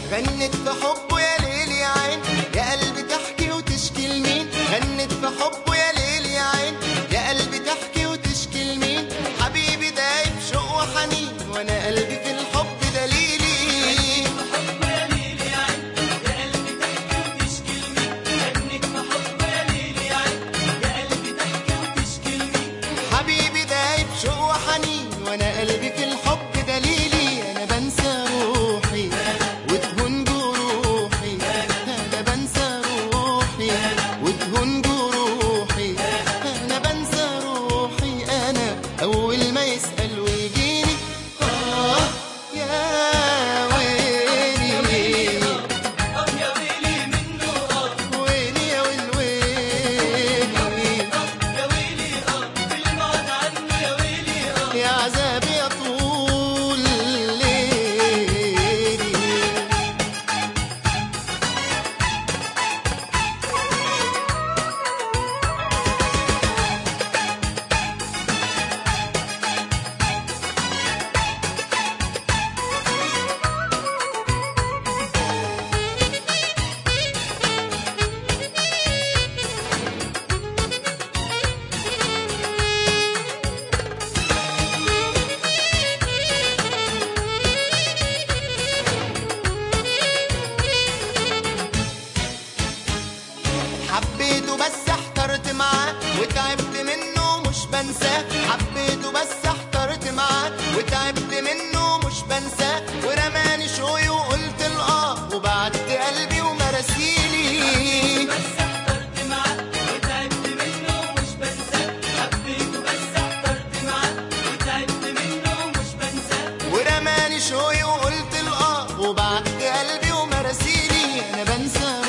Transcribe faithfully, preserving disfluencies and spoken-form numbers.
غنت في حبه يا ليل يا عين، يا قلبي تحكي وتشكي لمين؟ غنت في حبه يا ليل يا عين، يا قلبي تحكي وتشكي لمين؟ حبيبي دايب شوق وحنين وانا قلبي في الحب دليلي. غنت في حبه يا ليل يا عين، يا قلبي تحكي وتشكي لمين؟ غنت في حبه يا ليل يا عين، يا قلبي تحكي وتشكي لمين؟ حبيبي دايب شوق وحنين وانا قلبي في الحب دليلي. انا بنسى روحي وتهون جروحي، انا بنسى روحي وتهون جروحي، انا بنسى روحي. انا اول ما يسأل ويجيني اه يا ويلي، اه يا ويلي منه اه، ويلي يا ويل ويلي، اه يا ويلي اه، بالبعد عنه يا ويلي اه، يا عذابي يا طول ليلي. حبيته بس احترت معاه وتعبت منه مش بنساه، حبيته بس احترت معاه وتعبت منه مش بنساه، ورماني شوي وقلت الاه وبعت قلبي ومراسيلي. بس احترت معاه وتعبت منه مش بنساه، حبيته بس احترت معاه وتعبت منه مش بنساه، ورماني شوي وقلت الاه وبعت قلبي ومراسيلي. انا بنسى